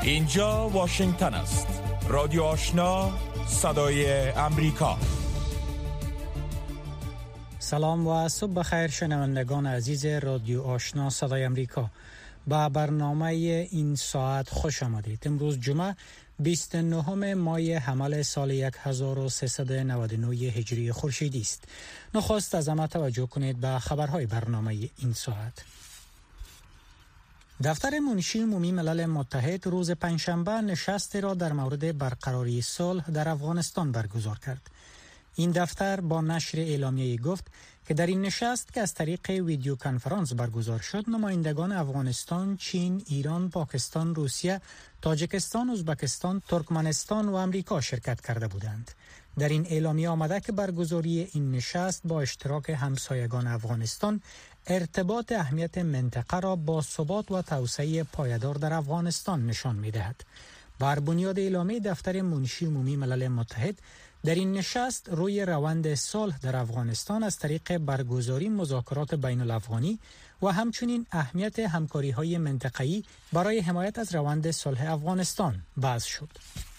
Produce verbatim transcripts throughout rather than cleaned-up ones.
اینجا واشنگتن است. رادیو آشنا، صدای امریکا. سلام و صبح بخیر شنوندگان عزیز رادیو آشنا صدای امریکا. با برنامه این ساعت خوش آمدید. امروز جمعه بیست و نهم ماه حمل سال هزار و سیصد و نود و نه هجری خورشیدی است. نخست از همه توجه کنید به خبرهای برنامه این ساعت. دفتر منشی عمومی ملل متحد روز پنجشنبه نشستی را در مورد برقراری صلح در افغانستان برگزار کرد. این دفتر با نشر اعلامیه گفت که در این نشست که از طریق ویدیو کنفرانس برگزار شد، نمایندگان افغانستان، چین، ایران، پاکستان، روسیه، تاجیکستان، ازبکستان، ترکمنستان و امریکا شرکت کرده بودند. در این اعلامیه آمده که برگزاری این نشست با اشتراک همسایگان افغانستان ارتباط اهمیت منطقه را با ثبات و توسعه پایدار در افغانستان نشان می‌دهد. بر بنیاد اعلامیه دفتر منشی عمومی ملل متحد، در این نشست روی روند صلح در افغانستان از طریق برگزاری مذاکرات بین الافغانی و همچنین اهمیت همکاری‌های منطقه‌ای برای حمایت از روند صلح افغانستان بحث شد.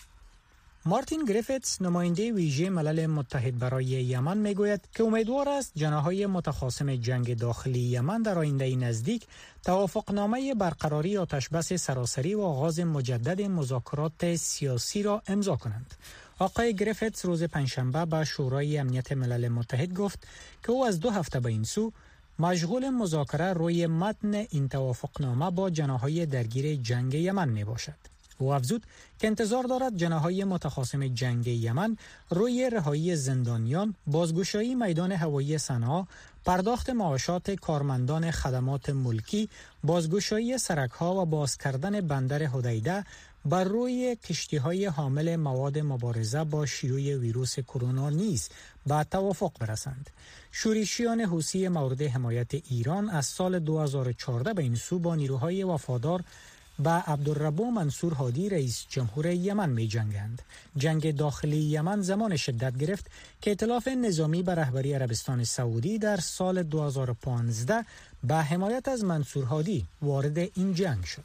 مارتین گریفیتس، نماینده ویژه ملل متحد برای یمن، میگوید که امیدوار است جناح‌های متخاصم جنگ داخلی یمن در آینده نزدیک توافقنامه برقراری آتشبس سراسری و آغاز مجدد مذاکرات سیاسی را امضا کنند. آقای گریفیتس روز پنجشنبه به شورای امنیت ملل متحد گفت که او از دو هفته به این سو مشغول مذاکره روی متن این توافقنامه با جناح‌های درگیر جنگ یمن می باشد. او افزود که انتظار دارد جناح‌های متخاصم جنگ یمن روی رهایی زندانیان، بازگشایی میدان هوایی صنعا، پرداخت معاشات کارمندان خدمات ملکی، بازگشایی سرک‌ها و باز کردن بندر حدیده بر روی کشتی‌های حامل مواد مبارزه با شیوع ویروس کرونا نیز به توافق برسند. شورشیان حوثی مورد حمایت ایران از سال دو هزار و چهارده به این سو با نیروهای وفادار با عبدالربو منصور هادی رئیس جمهور یمن می جنگند. جنگ داخلی یمن زمان شدت گرفت که ائتلاف نظامی به رهبری عربستان سعودی در سال دو هزار و پانزده به حمایت از منصور هادی وارد این جنگ شد.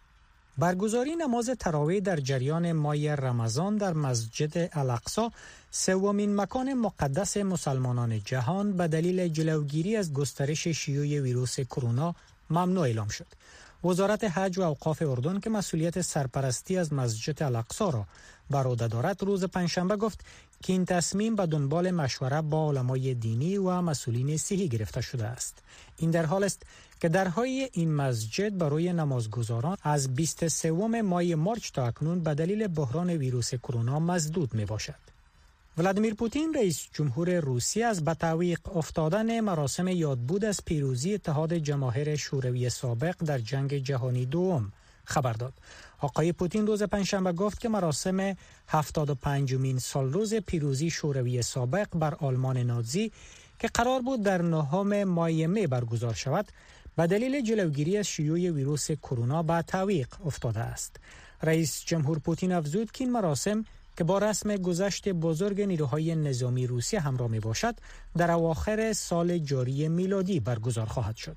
برگزاری نماز تراویح در جریان ماه رمضان در مسجد الاقصی، سومین مکان مقدس مسلمانان جهان، به دلیل جلوگیری از گسترش شیوع ویروس کرونا ممنوع اعلام شد. وزارت حج و اوقاف اردن که مسئولیت سرپرستی از مسجد الاقصی را بر عهده دارد، روز پنجشنبه گفت که این تصمیم به دنبال مشوره با علمای دینی و مسئولین صحی گرفته شده است. این در حال است که درهای این مسجد برای نمازگزاران از بیست و سوم ماه مارچ تا اکنون به دلیل بحران ویروس کرونا مسدود می باشد. ولادیمیر پوتین رئیس جمهور روسیه از به تعویق افتادن مراسم یادبود از پیروزی اتحاد جماهیر شوروی سابق در جنگ جهانی دوم خبر داد. آقای پوتین روز پنجشنبه گفت که مراسم هفتاد و پنجمین سالروز پیروزی شوروی سابق بر آلمان نازی که قرار بود در نهم ماه می برگزار شود، به دلیل جلوگیری از شیوع ویروس کرونا به تعویق افتاده است. رئیس جمهور پوتین افزود که این مراسم که با رسم گذشت بزرگ نیروهای نظامی روسیه همراه می باشد، در اواخر سال جاری میلادی برگزار خواهد شد.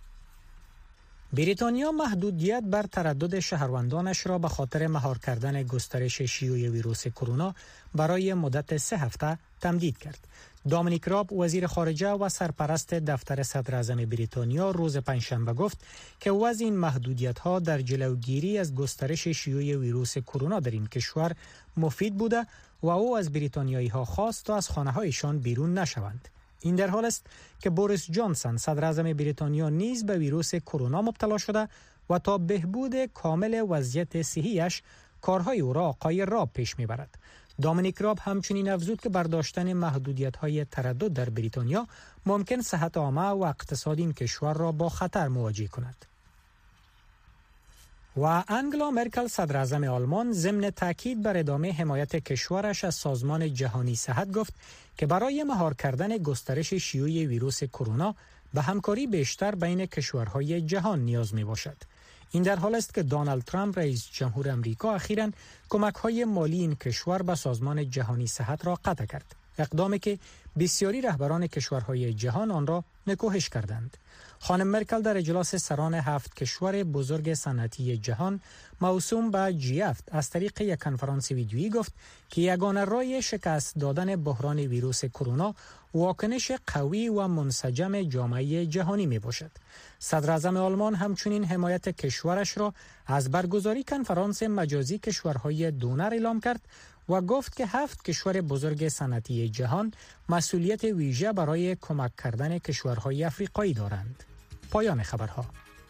بریتانیا محدودیت بر تردد شهروندانش را به خاطر مهار کردن گسترش شیوع ویروس کرونا برای مدت سه هفته تمدید کرد. دامینیک راب، وزیر خارجه و سرپرست دفتر صدر اعظم بریتانیا، روز پنجشنبه گفت که وضع این محدودیت‌ها در جلوگیری از گسترش شیوع ویروس کرونا در این کشور مفید بوده و او از بریتانیایی‌ها خواست تا از خانه‌هایشان بیرون نشوند. این در حال است که بوریس جانسون، صدر اعظم بریتانیا، نیز به ویروس کرونا مبتلا شده و تا بهبود کامل وضعیت صحیش کارهای او را آقای راب پیش می‌برد. دامینیک راب همچنین افزود که برداشتن محدودیت‌های تردد در بریتانیا ممکن صحت عامه و اقتصاد این کشور را با خطر مواجه کند. و انگلا مرکل، صدر اعظم آلمان، ضمن تاکید بر ادامه حمایت کشورش از سازمان جهانی صحت گفت که برای مهار کردن گسترش شیوع ویروس کرونا به همکاری بیشتر بین کشورهای جهان نیاز می باشد. این در حال است که دونالد ترامپ، رئیس جمهور امریکا، اخیراً کمک‌های مالی این کشور به سازمان جهانی صحت را قطع کرد. اقدامی که بسیاری رهبران کشورهای جهان آن را نکوهش کردند. خانم مرکل در اجلاس سران هفت کشور بزرگ صنعتی جهان موسوم به جی هفت از طریق یک کنفرانس ویدیویی گفت که یگانه راه شکست دادن بحران ویروس کرونا واکنش قوی و منسجم جامعه جهانی می باشد. صدر اعظم آلمان همچنین حمایت کشورش را از برگزاری کنفرانس مجازی کشورهای دونر اعلام کرد و گفت که هفت کشور بزرگ صنعتی جهان مسئولیت ویژه برای کمک کردن کشورهای افریقایی دارند. پایان خبرها.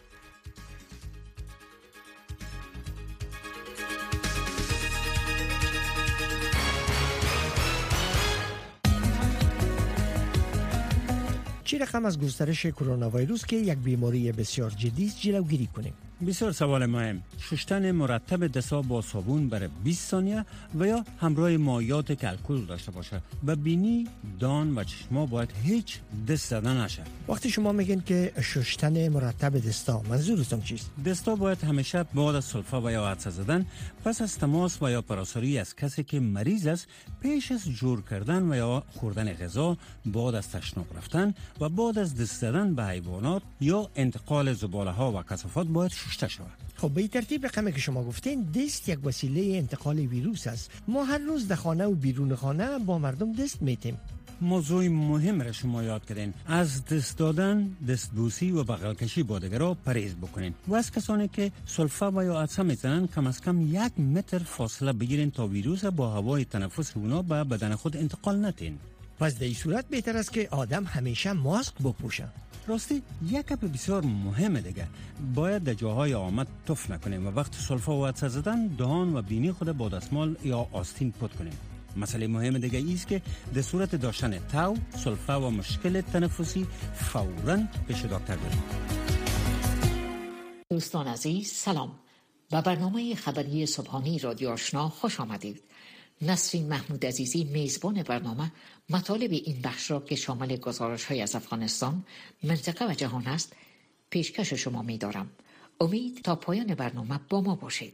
چه رقم از گسترش کرونا ویروس که یک بیماری بسیار جدی است جلوگیری کنیم؟ بسیار سوال مهم. شستن مرتب دست‌ها با صابون برای بیست ثانیه و یا همراه مایعات که الکل داشته باشه. به بینی، دان و چشما باید هیچ دست زدن نشه. وقتی شما میگین که شستن مرتب دستا، منظورتون چیست؟ دستا باید همیشه بعد از سلفه و یا عدسه زدن پس از تماس و یا پراساری از کسی که مریض است پیش از جور کردن و یا خوردن غذا، بعد از تشناب رفتن و بعد از دست زدن به حیوانات یا انتقال زباله ها و کثافات باید شسته شود. خب به ترتیب رقمی که شما گفتین دست یک وسیله انتقال ویروس است. ما هر روز در خانه و بیرون خانه با مردم دست میتیم. موضوع مهم را شما یاد کردین. از دست دادن، دستبوسی و بغل کشی با دیگران پرهیز بکنین و از کسانی که سلفه و یا عدسه میزنن کم از کم یک متر فاصله بگیرین تا ویروس با هوای تنفس اونا به بدن خود انتقال ندین. پس در این صورت بهتر است که آدم همیشه ماسک بپوشه. راستی یک گپ بسیار مهمه دیگه، باید در جاهای آمد تف نکنیم و وقت سلفه و عدسه زدن دهان و بینی خود با دستمال یا آستین پاک کنیم. مسئله مهم دیگه ایست که در صورت داشتن تاو، سلفه و مشکل تنفسی فوراً پیش دکتر برید. دوستان عزیز سلام. به برنامه خبری صبحانه رادیو آشنا خوش آمدید. نسرین محمود عزیزی میزبان برنامه مطالب این بخش را که شامل گزارش‌های از افغانستان، منطقه و جهان است پیشکش شما می‌دارم. امید تا پایان برنامه با ما باشید.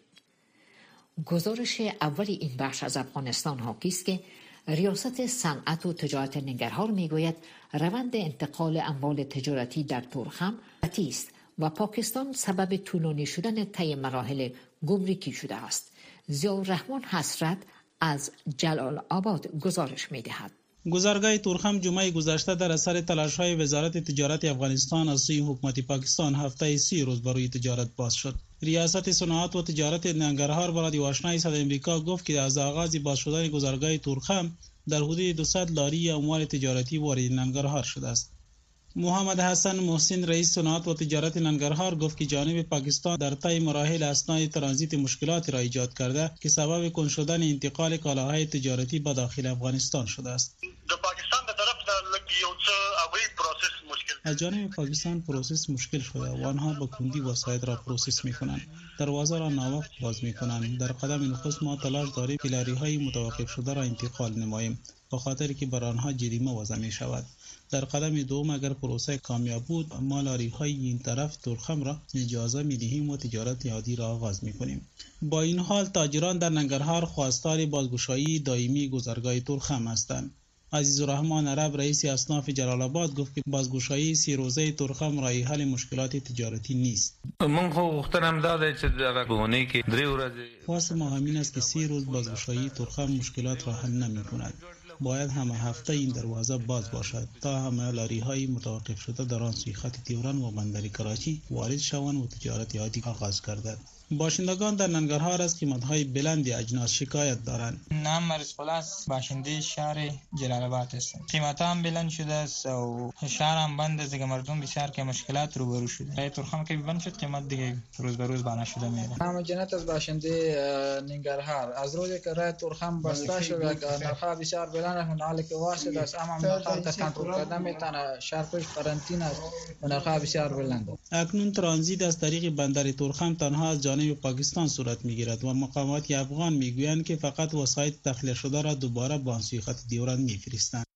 گزارش اول این بخش از افغانستان حاکی است که ریاست صنعت و تجارت ننگرهار میگوید روند انتقال اموال تجارتی در تورخم قطعی است و پاکستان سبب طولانی شدن طی مراحل گمرکی شده است. ضیاءالرحمن حسرت از جلال آباد گزارش می دهد. گذرگاه تورخم جمعه گذشته در اثر تلاش‌های وزارت تجارت افغانستان از سوی حکومت پاکستان هفته سی روز برای تجارت باز شد. ریاست صنعت و تجارت ننگرهار به رادیو آشنای صدای امریکا گفت که از آغاز باز شدن گذرگاه تورخم در حدود دویست لاری اموال تجارتی وارد ننگرهار شده است. محمد حسن محسن رئیس صنعت و تجارت ننگرهار گفت که جانب پاکستان در طی مراحل اثنای ترانزیت مشکلاتی را ایجاد کرده که سبب کند شدن انتقال کالاهای تجارتی به داخل افغانستان شده است. در پاکستان به طرف در یو څه اوی پروسس مشکل از جانب پاکستان پروسس مشکل شده و آنها با کندی وسایل را پروسس می‌کنند، دروازه را ناوقت باز می‌کنند. در قدم نخست ما تلاش داریم که لاری‌های متوقف شده را انتقال نماییم به خاطر که بر آنها جریمه وضع می‌شود. در قدم دوم اگر پروسه کامیاب بود ما لاری‌های این طرف تورخم را اجازه می‌دهیم و تجارت عادی را آغاز می‌کنیم. با این حال تاجران در ننگرهار خواستار بازگشایی دائمی گذرگاه تورخم هستند. عزیزالرحمن عرب رئیس اصناف جلال آباد گفت که بازگشایی سی روزه تورخم راه حل مشکلات تجارتی نیست. من خو وختم داده چې دغه بهونه کې درې ورځې خواست ما همین است که سی روز بازگشایی تورخم مشکلات را حل نمی‌کند. باید همه هفته این دروازه باز باشد تا همه لاری های متوقف شده در آن سوی خط تیوران و بندر کراچی وارد شوند و تجارت عادی آغاز گردد. باشندگان در ننگرهار از قیمت‌های بلند اجناس شکایت دارند. نام مرز پلاس باشنده شهر جلال آباد هستم. قیمت‌ها هم بلند شده است و شهر هم بند است دیگه، مردم بسیار که مشکلات روبرو شده. رای تورخم که بند شد قیمت دیگه روز به روز بالا شده میره. نام جنت از باشنده ننگرهار از روزی که رای تورخم بسته شد نرخ‌ها بسیار بلند است، حالی که واسط است اما نرخ‌ها تا کنترل کردن میتونه شهر پیش قرنطینه است و نرخ‌ها بسیار بلند است. اکنون ترانزیت از طریق بندر تورخم تنها از جانب پاکستان صورت میگیرد و مقامات افغان میگویند که فقط وسایل تخلیه شده را دوباره به سوی خط دیوران میفرستند.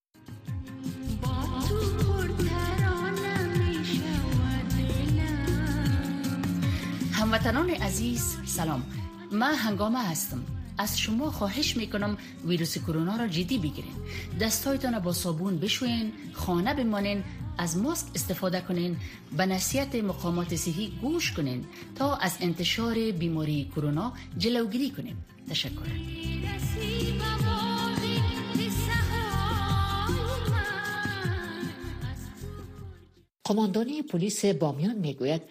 هموطنان عزیز سلام، من هنگامه هستم. از شما خواهش میکنم ویروس کرونا را جدی بگیرین. دستایتان را با صابون بشوین، خانه بمانین، از ماسک استفاده کنین، به نصیحت مقامات صحی گوش کنین تا از انتشار بیماری کرونا جلوگیری کنین. تشکر. قماندانی پلیس بامیان میگوید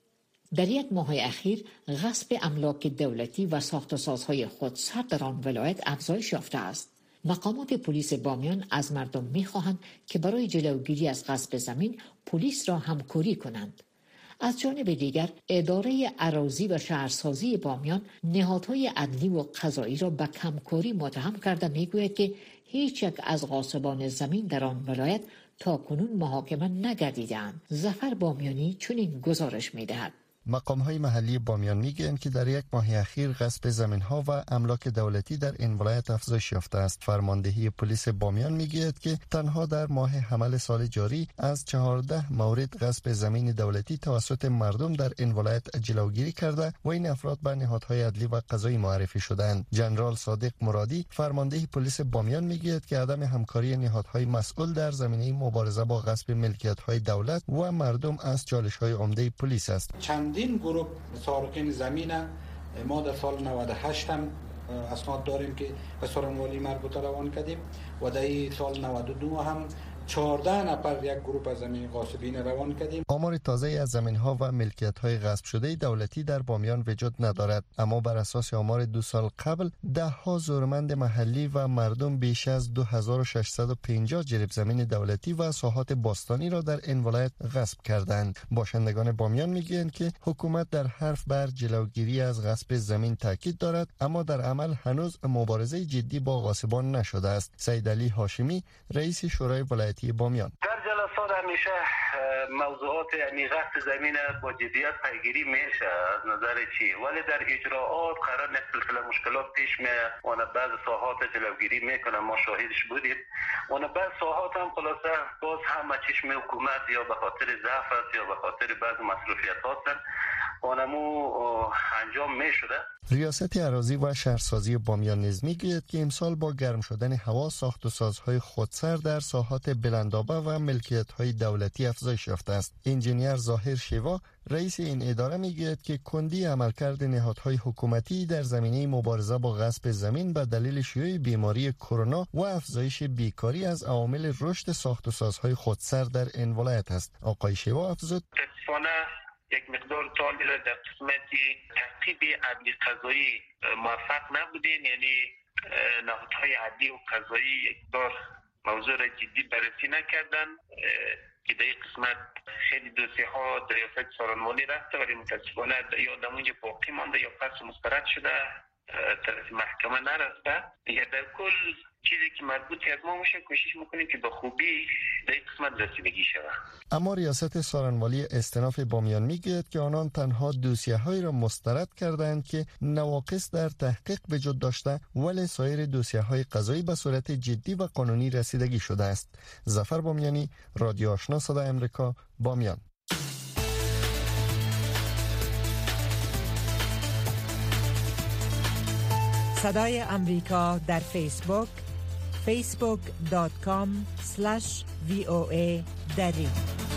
در یک ماه اخیر غصب املاک دولتی و ساخت و سازهای خودسر در آن ولایت افزایش یافته است. مقامات پلیس بامیان از مردم می‌خواهند که برای جلوگیری از غصب زمین پلیس را همکاری کنند. از جانب دیگر اداره اراضی و شهرسازی بامیان نهادهای عدلی و قضایی را به کمکاری متهم کرده میگوید که هیچ یک از غاصبان زمین در آن ولایت تا کنون محاکمه نگردیدند. ظفر بامیانی چنین گزارش می‌دهد. مقام‌های محلی بامیان میگویند که در یک ماه اخیر غصب زمین‌ها و املاک دولتی در این ولایت افزایش یافته است. فرماندهی پلیس بامیان میگوید که تنها در ماه حمل سال جاری از چهارده مورد غصب زمین دولتی توسط مردم در این ولایت جلوگیری کرده و این افراد به نهادهای عدلی و قضایی معرفی شدند. جنرال صادق مرادی فرمانده پلیس بامیان میگوید که عدم همکاری نهادهای مسئول در زمینه مبارزه با غصب ملکیت‌های دولت و مردم از چالش‌های عمده پلیس است. چندین گروه سارقین زمین ما در سال نود و هشت هم اسناد داریم که به سارنوالی مربوطه روان کردیم و در سال نود و دو هم چهارده نفر یک گروه از زمین غاصبین روان کردیم. آمار تازه از زمین‌ها و ملکیت‌های غصب شده دولتی در بامیان وجود ندارد، اما بر اساس آمار دو سال قبل ده ها زورمند محلی و مردم بیش از دو هزار و ششصد و پنجاه جریب زمین دولتی و ساحات باستانی را در این ولایت غصب کردند. باشندگان بامیان میگویند که حکومت در حرف بر جلوگیری از غصب زمین تاکید دارد، اما در عمل هنوز مبارزه جدی با غاصبان نشده است. سید علی هاشمی رئیس شورای ولایت بامیان: در جلسات همیشه موضوعات یعنی غصب زمین با جدیت پیگیری میشه از نظر چی، ولی در اجراءات قرار نیست سلسله مشکلات پیش میاد و بعض ساحات جلوگیری میکنه. ما شاهدش بودیم و بعض ساحات هم خلاصه باز هم چشم حکومت یا به خاطر ضعف است یا به خاطر بعض مصروفیت هستن اونمو انجام میشده. ریاست اراضی و شهرسازی بامیان نیز میگوید که امسال با گرم شدن هوا ساخت و سازهای خودسر در ساحات بلندآبه و ملکیت‌های دولتی افزایش یافته است. انجینیر ظاهر شیوا رئیس این اداره میگوید که کندی عملکرد نهادهای حکومتی در زمینه مبارزه با غصب زمین به دلیل شیوع بیماری کرونا و افزایش بیکاری از عوامل رشد ساخت و سازهای خودسر در این ولایت است. آقای شیوا افزود: یک مقدار طالبی را در قسمتی تعقیب عدلی قضایی موفق نبودین، یعنی نهادهای عدلی و قضایی یک دار موضوع را جدی بررسی نکردن که در این قسمت خیلی دوسیه ها در ریاست سارنوالی رفته ولی متاسفانه یا در اونجا باقی مانده یا پس مسترد شده طرف محکمه نرفته. دیگه در کل چیزی که مربوطی از ما میشه کوشش میکنیم که به خوبی در این قسمت رسیدگی شود. اما ریاست سارنوالی استناف بامیان میگوید که آنان تنها دوسیه‌هایی را مسترد کردند که نواقص در تحقیق وجود داشته، ولی سایر دوسیه‌های قضایی به صورت جدی و قانونی رسیدگی شده است. ظفر بامیانی، رادیو آشنا صدای آمریکا، بامیان. صدای آمریکا در فیسبوک فیسبوک دات کام اسلش وی او ای دری.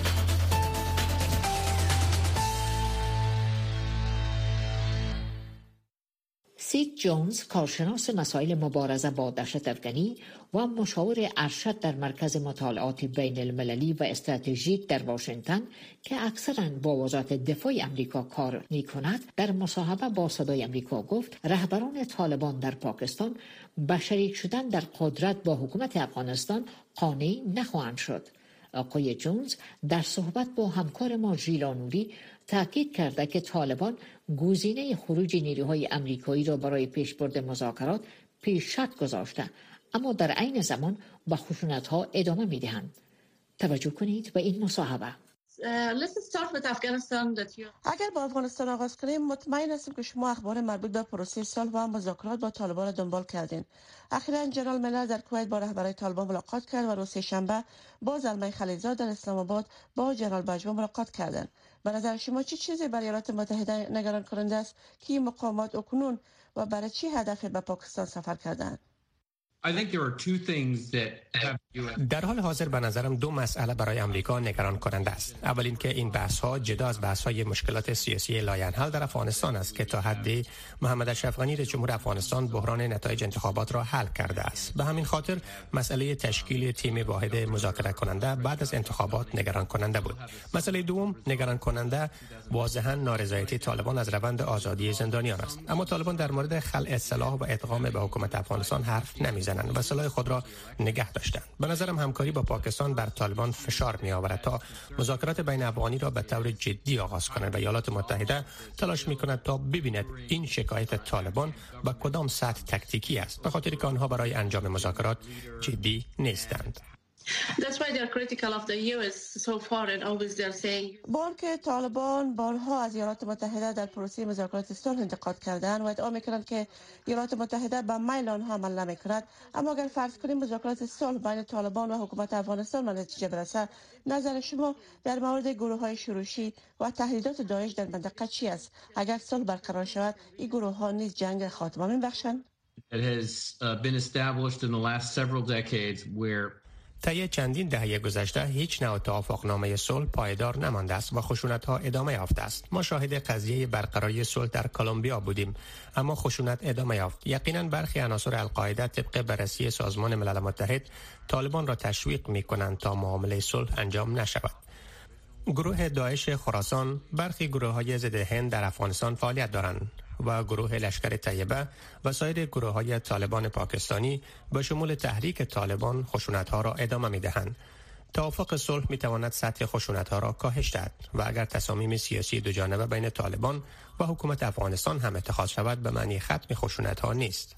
سید جونز، کارشناس مسائل مبارزه با دهشت افغانی و مشاور ارشد در مرکز مطالعات بین المللی و استراتژیک در واشنگتن که اکثراً با وزارت دفاع آمریکا کار می‌کند، در مصاحبه با صدای آمریکا گفت رهبران طالبان در پاکستان به شریک شدن در قدرت با حکومت افغانستان قانع نخواهند شد. آقای جونز در صحبت با همکار ما ژیلا نوری تاکید کرده که طالبان گزینه خروج نیروهای آمریکایی را برای پیشبرد مذاکرات پیش شرط گذاشته، اما در عین زمان با خشونت‌ها ادامه می‌دهند. توجه کنید به این مصاحبه. اگر با افغانستان آغاز کنیم، مطمئن هستیم که شما اخبار مربوط به پروسه صلح و مذاکرات با طالبان دنبال کردین. اخیراً جنرال ملر در کویت با رهبران طالبان ملاقات کرد و روز شنبه با زلمه خلیلزاد در اسلام آباد با جنرال باجوا ملاقات کردند. به نظر شما چه چی چیزی برای ایالات متحده نگران کننده است که این مقامات اکنون و برای چی هدف به پاکستان سفر کردند؟ در حال حاضر به نظرم دو مسئله برای امریکا نگران کننده است. اول اینکه این بحث ها جدا از بحث های مشکلات سیاسی لاینحل در افغانستان است که تا حدی محمد اشرف غنی رئیس جمهور افغانستان بحران نتایج انتخابات را حل کرده است. به همین خاطر مسئله تشکیل تیم واحد مذاکره کننده بعد از انتخابات نگران کننده بود. مسئله دوم نگران کننده واضحا نارضایتی طالبان از روند آزادی زندانیان است. اما طالبان در مورد خلع سلاح و ادغام به حکومت افغانستان حرف نمیزنند و سلاح خود را نگه داشتند. به نظرم همکاری با پاکستان بر طالبان فشار می آورد تا مذاکرات بین افغانی را به طور جدی آغاز کند و ایالات متحده تلاش می کند تا ببیند این شکایت طالبان با کدام سطح تکتیکی است، به خاطر که آنها برای انجام مذاکرات جدی نیستند. That's why they are critical of the U S so far and always they are saying بار که طالبان بارها از ایالات متحده در پروسه مذاکرات صلح انتقاد کردند و ادعا میکنند که ایالات متحده به میل آنها عمل نمیکند. اما اگر فرض کنیم مذاکرات صلح بین طالبان و حکومت افغانستان به نتیجه برسد، نظر شما در مورد گروه های شورشی و تهدیدات داعش در منطقه چی است؟ اگر صلح برقرار شود این گروه ها نیز جنگ خاتمه میبخشند؟ It has uh, been established in the last several decades where طی چندین دهه گذشته هیچ نوع توافقنامه صلح پایدار نمانده است و خشونت‌ها ادامه یافته است. ما شاهد قضیه برقراری صلح در کلمبیا بودیم، اما خشونت ادامه یافت. یقینا برخی عناصر القاعده طبق بررسی سازمان ملل متحد طالبان را تشویق می‌کنند تا معامله صلح انجام نشود. گروه داعش خراسان، برخی گروه‌های ضد هند در افغانستان فعالیت دارند و گروه لشکر طیبه و سایر گروه‌های طالبان پاکستانی به شمول تحریک طالبان خشونت‌ها را ادامه می‌دهند. توافق صلح می‌تواند سطح خشونت‌ها را کاهش دهد و اگر تصامیم سیاسی دوجانبه بین طالبان و حکومت افغانستان هم اتخاذ شود به معنی ختم خشونت‌ها نیست.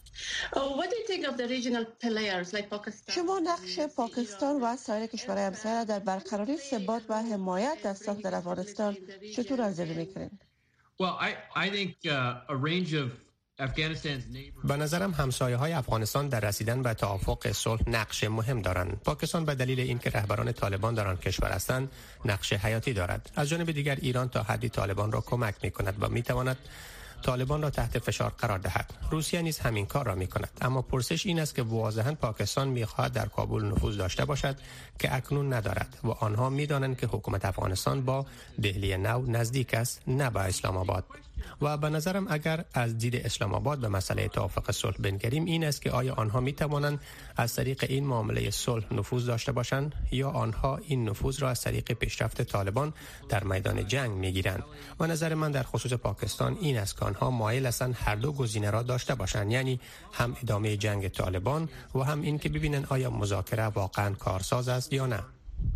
شما نقش پاکستان و سایر کشورهای همسایه در برقراری ثبات و حمایت از صلح در افغانستان چطور ارزیابی می‌کنید؟ Well, I, I think uh, a range of Afghanistan's neighbors. به نظرم همسایه های افغانستان در رسیدن به توافق صلح نقش مهم دارند. پاکستان به دلیل اینکه رهبران طالبان در آن کشور هستند نقش حیاتی دارد. از جانب دیگر ایران تا حدی طالبان را کمک می‌کند و می‌تواند طالبان را تحت فشار قرار دهد. روسیه نیز همین کار را می‌کند. اما پرسش این است که واضحاً پاکستان می‌خواهد در کابل نفوذ داشته باشد که اکنون ندارد و آنها می‌دانند که حکومت افغانستان با دهلی نو نزدیک است، نه با اسلام آباد. و به نظرم اگر از دید اسلام آباد به مسئله توافق صلح بنگریم این است که آیا آنها می‌توانند از طریق این معامله صلح نفوذ داشته باشند یا آنها این نفوذ را از طریق پیشرفت طالبان در میدان جنگ می‌گیرند. و نظر من در خصوص پاکستان این است که آنها مایل هستند هر دو گزینه را داشته باشند، یعنی هم ادامه جنگ طالبان و هم این که ببینند آیا مذاکره واقعا کارساز است یا نه.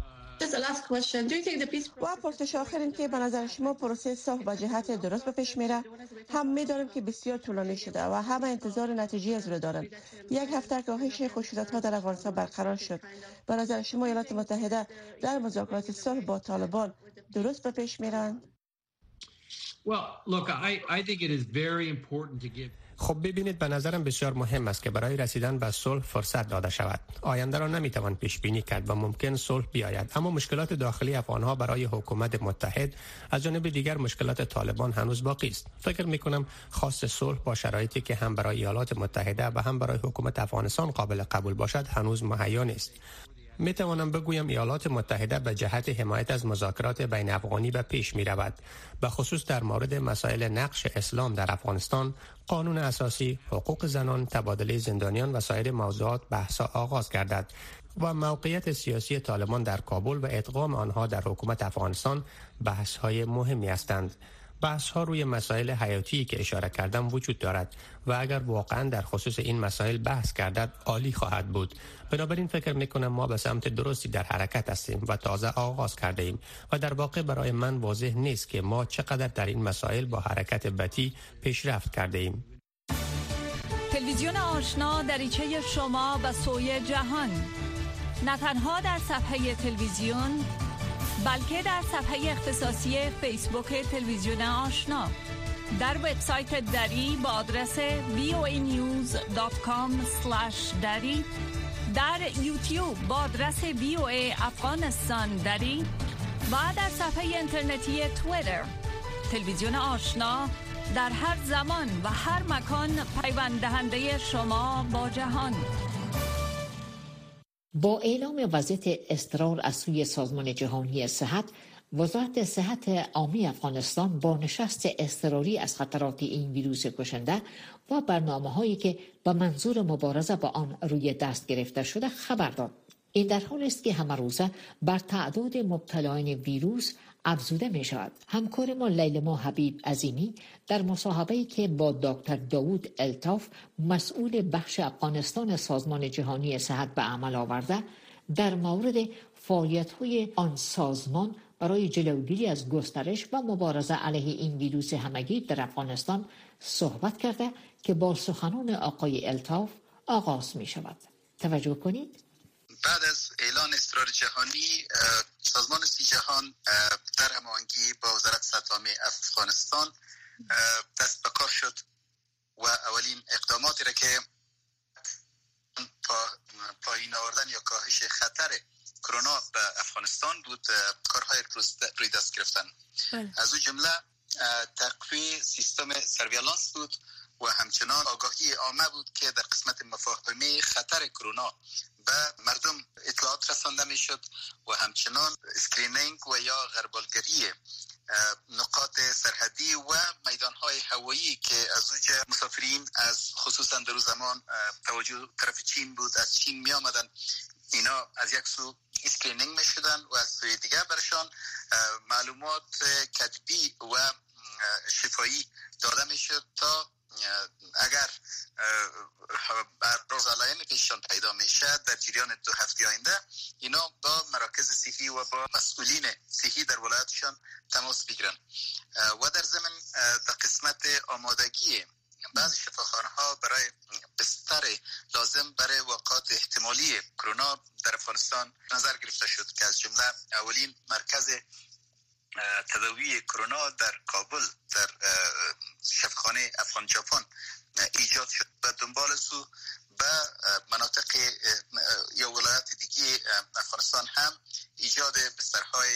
و پرسش آخر این که به نظر شما پروسه صلح به جهت درست به پیش میره؟ هم میدانیم که بسیار طولانی شده و همه انتظار نتیجه از رو دارند. یک هفته کاهش خشونت‌ها در افغانستان برقرار شد. به نظر شما ایالات متحده در مذاکرات صلح با طالبان درست به پیش میرند؟ Well, look, I, I think it is very important to give خب ببینید به نظرم بسیار مهم است که برای رسیدن به صلح فرصت داده شود. آینده را نمیتوان پیش بینی کرد و ممکن صلح بیاید، اما مشکلات داخلی افغانها برای حکومت متحد از جانب دیگر مشکلات طالبان هنوز باقی است. فکر میکنم خواست صلح با شرایطی که هم برای ایالات متحده و هم برای حکومت افغانستان قابل قبول باشد هنوز مهیا نیست. می توانم بگویم ایالات متحده به جهت حمایت از مذاکرات بین افغانی به پیش می رود، به خصوص در مورد مسائل نقش اسلام در افغانستان، قانون اساسی، حقوق زنان، تبادله زندانیان و سایر موضوعات بحثا آغاز گردد و موقعیت سیاسی طالبان در کابل و ادغام آنها در حکومت افغانستان بحث های مهمی هستند. بحث ها روی مسائل حیاتی که اشاره کردم وجود دارد و اگر واقعا در خصوص این مسائل بحث گردد عالی خواهد بود. بنابراین فکر میکنم ما به سمت درستی در حرکت هستیم و تازه آغاز کرده ایم و در واقع برای من واضح نیست که ما چقدر در این مسائل با حرکت بطی پیشرفت کرده ایم. تلویزیون آشنا دریچه شما به سوی جهان، نه تنها در صفحه تلویزیون بلکه در صفحه اختصاصی فیسبوک تلویزیون آشنا، در وبسایت دری با آدرس وی او ای نیوز دات کام اسلش دری، در یوتیوب با آدرس وی او ای افغانستان دری و در صفحه اینترنتی توییتر. تلویزیون آشنا در هر زمان و هر مکان پیوند دهنده شما با جهان. با اعلام وضعیت اضطرار از سوی سازمان جهانی صحت، وزارت صحت عامه افغانستان با نشست اضطراری از خطرات این ویروس کشنده و برنامه‌هایی که به منظور مبارزه با آن روی دست گرفته شده خبر داد. این در حالی است که همه روزه بر تعداد مبتلایان ویروس افزوده می شود. همکار ما لیلما حبیب عظیمی در مصاحبه‌ای که با دکتر داوود الطاف مسئول بخش افغانستان سازمان جهانی صحت به عمل آورده، در مورد فعالیت‌های آن سازمان برای جلوگیری از گسترش و مبارزه علیه این ویروس همگیر در افغانستان صحبت کرده که با سخنان آقای الطاف آغاز می شود. توجه کنید. بعد از اعلان اضطرار جهانی، سازمان سی جهان در هماهنگی با وزارت صحت عامه افغانستان دست به کار شد و اولین اقداماتی را که پایین آوردن یا کاهش خطر کرونا به افغانستان بود، کارهای روی دست گرفتن. بله. از او جمله تقویت سیستم سرویلانس بود و همچنان آگاهی عامه بود که در قسمت مفاهمه خطر کرونا به مردم اطلاعات رسانده می شد و همچنان اسکرینینگ و یا غربالگری نقاط سرحدی و میدانهای هوایی که از اوج مسافرین از خصوصا در زمان توجه طرف چین بود، از چین می آمدن، اینا از یک سو اسکرینینگ می شدن و از سوی دیگه برشان معلومات کتبی و شفایی داده می شد تا اگر روز علائم پیششان پیدا میشه در جریان دو هفته آینده اینا با مراکز صحی و با مسئولین صحی در ولایتشان تماس بگیرن و در ضمن در قسمت آمادگی بعضی شفاخانه ها برای بستر لازم برای وقایع احتمالی کرونا در افغانستان نظر گرفته شد که از جمله اولین مرکز تداوی کرونا در کابل در شفاخانه افغان ژاپن ایجاد شد و دنبال سو به مناطق یا ولایات دیگه افغانستان هم ایجاد بسترهای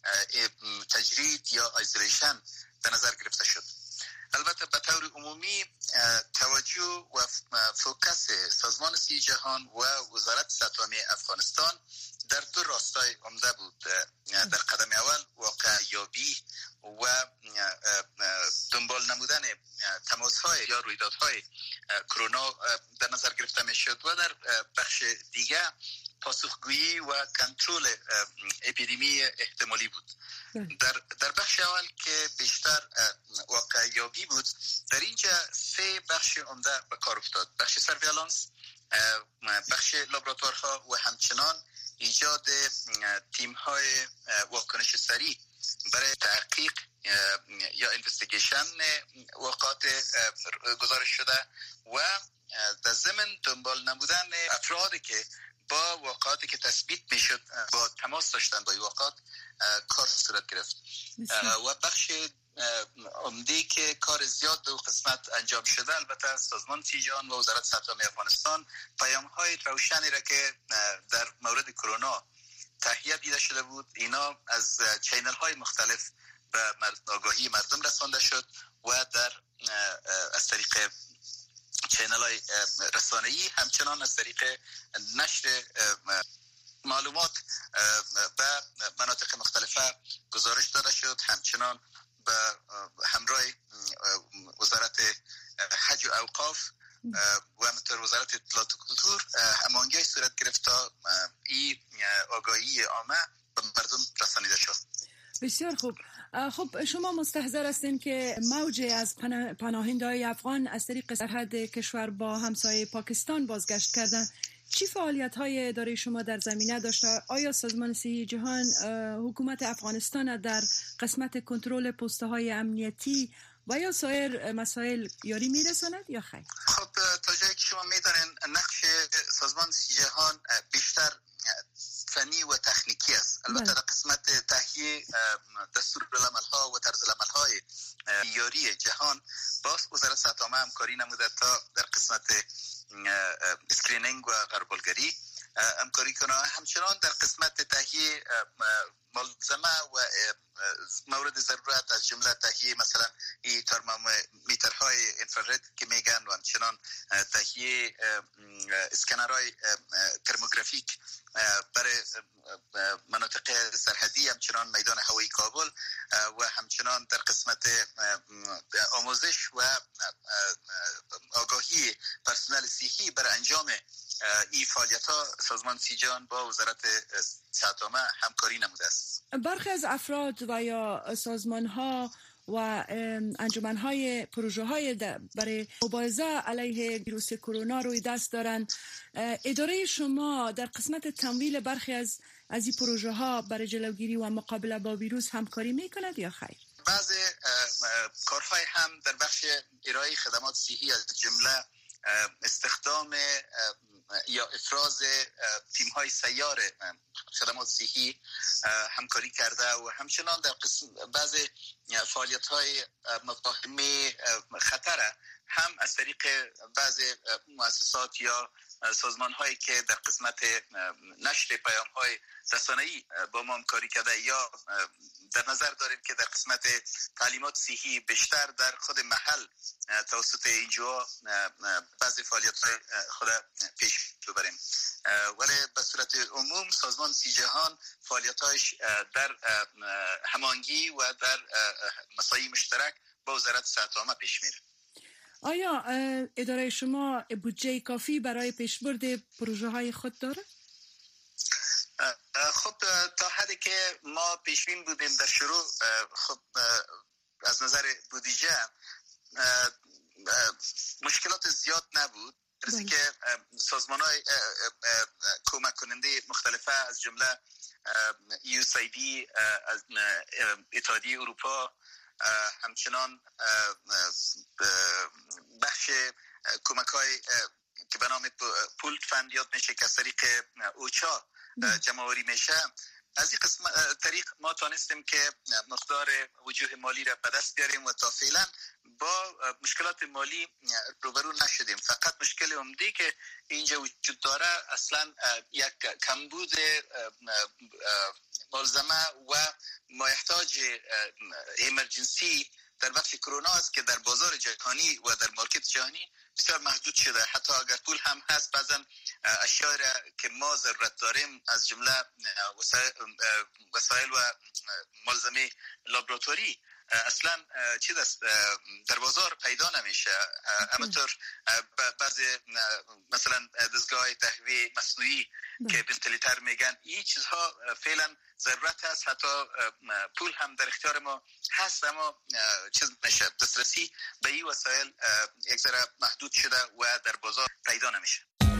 تجرید یا ایزولیشن به نظر گرفته شد. البته به طور عمومی توجه و فوکس سازمان سی جهان و وزارت صحت عامه افغانستان در دو راستای عمده بود. در قدم اول واقع یابی و دنبال نمودن تماس‌های یا رویدادهای کرونا در نظر گرفته می‌شد و در بخش دیگه پاسخگویی و کنترل اپیدمی احتمالی بود. در در بخش اول که بیشتر واقع یابی بود، در اینجا سه بخش عمده به کار افتاد: بخش سرویلانس، بخش لابراتوارها و همچنان ایجاد تیم‌های واکنش سریع برای تحقیق یا اینوستیگیشن واقعات گزارش شده و در ضمن دنبال نمودن افرادی که با واقعاتی که تثبیت میشد با تماس داشتن با واقعات کار صورت گرفت. و بخش عمده که کار زیاد در قسمت انجام شده، البته سازمان سی جهان و وزارت صحت عامه افغانستان پیام‌های روشنی را که در مورد کرونا تهیه دیده شده بود، اینا از چینل‌های مختلف به آگاهی مردم رسانده شد و در از طریق چینل‌های رسانه‌ای همچنان از طریق نشر معلومات به مناطق مختلفه گزارش داده شد. همچنان به همراه وزارت حج و اوقاف و همینطور وزارت اطلاعات و کلتور هماهنگی صورت گرفت تا این آگاهی عامه به مردم رسانیده شد. بسیار خوب. خب شما مستحضر هستین که موج از پناهندگان افغان از طریق سرحد کشور با همسایه پاکستان بازگشت کردن. چی فعالیت‌های اداره شما در زمینه داشته؟ آیا سازمان سی جهان حکومت افغانستان در قسمت کنترل پست‌های امنیتی و یا سایر مسائل یاری میرساند یا خیر؟ خب تا جایی که شما میدانین نقش سازمان سی جهان بیشتر فنی و تکنیکی است. البته در قسمت تهیه دستورالعمل ها و طرز العمل های یاری جهان با وزارت صحت عامه همکاری نموده تا در قسمت اسکرینینگ و غربالگری همکاری کنه. همچنان در قسمت تهیه ملزمه و مورد ضرورت از جمله تهیه مثلا این ترمومترهای انفرارد که میگن و همچنان تهیه اسکنرهای ترموگرافیک برای مناطق سرحدی، همچنان میدان هوایی کابل و همچنان در قسمت آموزش و آگاهی پرسنل صحی برای انجام این فعالیت ها سازمان سیجان با وزارت صحت عامه همکاری نموده است. برخی از افراد و یا سازمان ها و انجمن های پروژه های برای مبارزه علیه ویروس کرونا روی دست دارند. اداره شما در قسمت تمویل برخی از از این پروژه ها برای جلوگیری و مقابله با ویروس همکاری میکند یا خیر؟ بعض کارهای هم در بخش ارائه خدمات صحی از جمله استخدام یا افراز تیم های سیار خدمات صحی همکاری کرده و همچنان در قسم بعض فعالیت های مفاهیم خطر هم از طریق بعض مؤسسات یا سازمان هایی که در قسمت نشر پیام های رسانه‌ای با ما همکاری کرده یا در نظر داریم که در قسمت تعلیمات صحی بیشتر در خود محل توسط اینجا بعضی فعالیت های خود پیش ببریم، ولی به صورت عموم سازمان سی جهان فعالیت‌هایش در هماهنگی و در مساعی مشترک با وزارت صحت عامه پیش میره. آیا اداره شما بودجه کافی برای پیشبرد پروژه های خود داره؟ خب تا حدی که ما پیشبین بودیم در شروع، خب از نظر بودجه مشکلات زیاد نبود، درسته که سازمان های کمک کننده مختلفه از جمله یو اس ای دی، از اتحادیه اروپا، همچنان بخش کمک های که به نام پول فند یاد میشه که از طریق اوچا جمع‌آوری میشه، از این قسم طریق ما توانستیم که مقدار وجوه مالی را به دست بیاریم و تا فعلا با مشکلات مالی روبرو نشدیم. فقط مشکل عمده که اینجا وجود داره اصلا یک کمبود ملزمه و مایحتاج ایمرجنسی در بخش کرونا است که در بازار جهانی و در مارکت جهانی بسیار محدود شده. حتی اگر پول هم هست، بعضا اشیاء را که ما ضرورت داریم از جمله وسایل و ملزمه لابراتوری اصلا چی دست در بازار پیدا نمیشه. همینطور بعض مثلا دستگاه تهویه مصنوعی که ونتیلیتر میگن، این چیزها فعلا ضرورت هست. حتی پول هم در اختیار ما هست اما چیز نشه، دسترسی به این وسایل یک ذره محدود شده و در بازار پیدا نمیشه.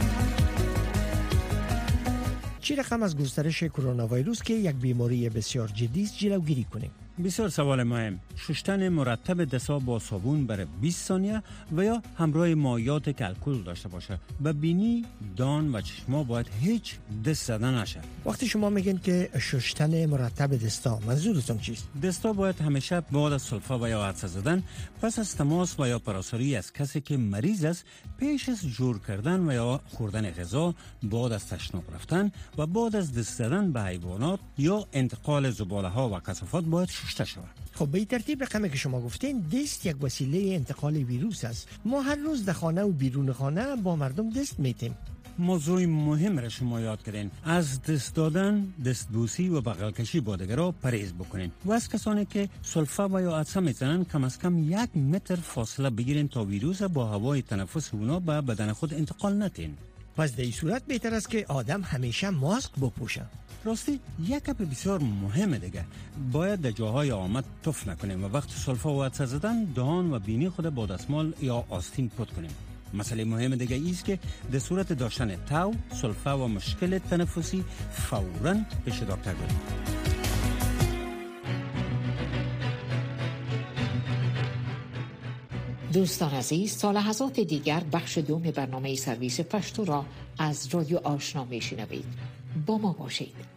چی رقم از گسترش کرونا ویروس که یک بیماری بسیار جدی است جلوگیری کنیم؟ بسیار سوال مهم. شستن مرتب دست‌ها با صابون برای بیست ثانیه و یا همراه مایعات که الکل داشته باشه. به بینی، دان و چشما باید هیچ دست زدن نشه. وقتی شما میگین که شستن مرتب دستا، منظورتون چیست؟ دستا باید همیشه بعد از سلفه و یا عطسه زدن، پس از تماس و یا پراساری از کسی که مریض است، پیش از جور کردن و یا خوردن غذا، بعد از تشناب رفتن و بعد از دست زدن به حیوانات یا انتقال زباله ها و کثافات باید شسته شود. خب به این ترتیب رقمی که شما گفتین، دست یک وسیله انتقال ویروس است. ما هر روز در خانه و بیرون خانه با مردم دست میتیم. موضوع مهم را شما یاد کردین. از دست دادن، دستبوسی و بغل کشی با دیگران پرهیز بکنین و از کسانی که سلفه و یا عطسه میزنن کم از کم یک متر فاصله بگیرین تا ویروس با هوای تنفس اونا به بدن خود انتقال ندین. پس در این صورت بهتر است که آدم همیشه ماسک بپوشه. راستی یک گپ بسیار مهمه دیگه، باید در جاهای آمد تف نکنیم و وقت سلفه و عطسه زدن دهان و بینی خود با دستمال یا آستین پت کنیم. مسئله مهم دیگه ایست که در صورت داشتن تاو، سلفه و مشکل تنفسی فوراً پیش دکتر بریم. دوستان عزیز، تا لحظات دیگر بخش دوم برنامه سرویس پشتو را از رادیو آشنا میشنوید. با ما باشید.